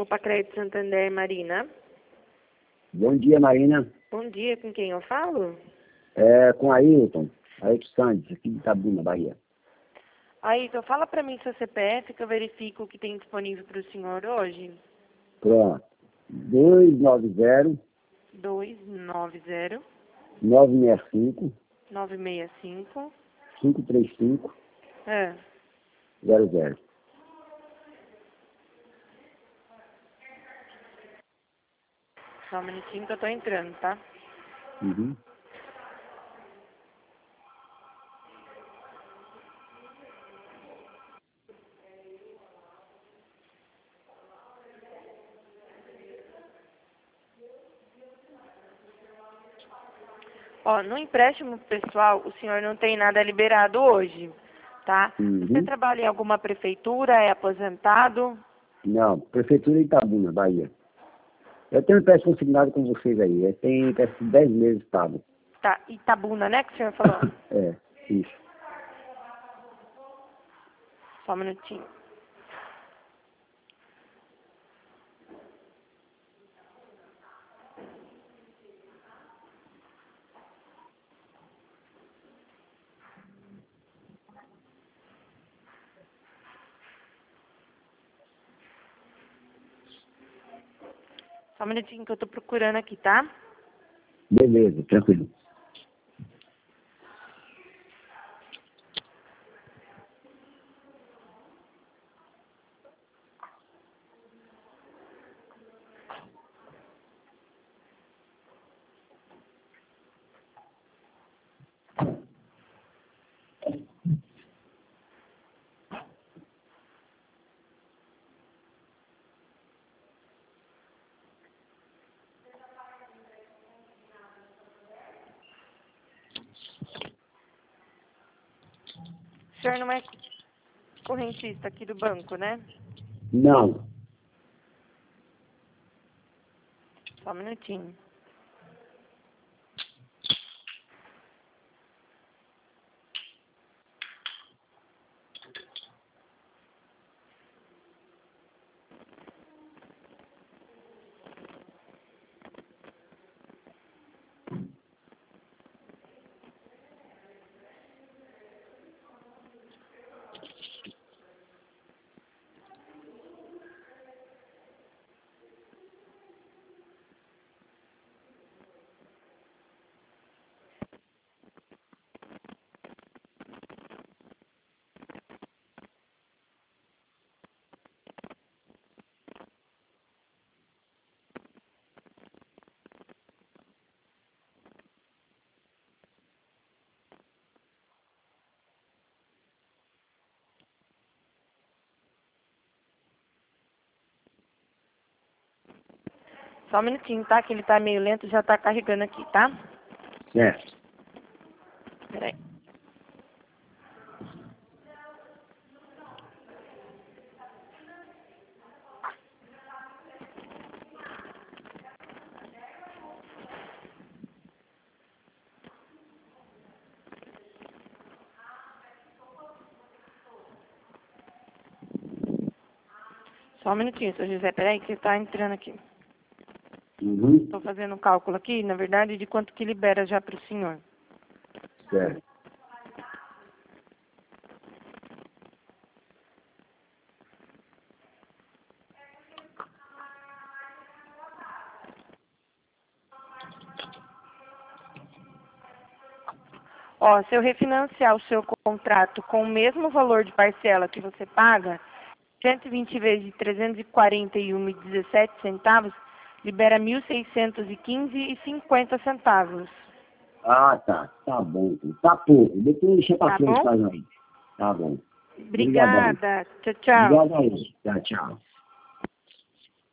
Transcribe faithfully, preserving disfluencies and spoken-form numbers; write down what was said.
Opa, Crédito Santander, Marina. Bom dia, Marina. Bom dia, com quem eu falo? É com Ailton, Ailton Santos, aqui de Itabuna, Bahia. Aí, então fala pra mim seu C P F que eu verifico o que tem disponível para o senhor hoje. Pronto. dois nove zero, dois nove zero, nove seis cinco, nove seis cinco. cinco três cinco, É. zero zero. Só um minutinho que eu tô entrando, tá? Uhum. Ó, no empréstimo pessoal, o senhor não tem nada liberado hoje, tá? Uhum. Você trabalha em alguma prefeitura, é aposentado? Não, Prefeitura de Itabuna, Bahia. Eu tenho um empréstimo consignado com vocês aí. Eu tenho empréstimo de dez meses pago. Tá, Itabuna, né, que o senhor falou? É, isso. Só um minutinho. Só um minutinho que eu tô procurando aqui, tá? Beleza, tranquilo. O senhor não é correntista aqui do banco, né? Não. Só um minutinho. Só um minutinho, tá? Que ele tá meio lento, já tá carregando aqui, tá? Certo. Peraí. Só um minutinho, seu José. Peraí, que tá entrando aqui. Uhum. Tô fazendo um cálculo aqui, na verdade, de quanto que libera já pro senhor. Certo. Ó, se eu refinanciar o seu contrato com o mesmo valor de parcela que você paga, cento e vinte vezes de trezentos e quarenta e um reais e dezessete centavos, libera mil seiscentos e quinze reais e cinquenta centavos. Ah, tá. Tá bom. Tá pouco. Depois deixa pra Tá frente bom? pra nós. Tá bom. Obrigadão. Obrigada. Tchau, tchau. Obrigado aí. Tchau, tchau.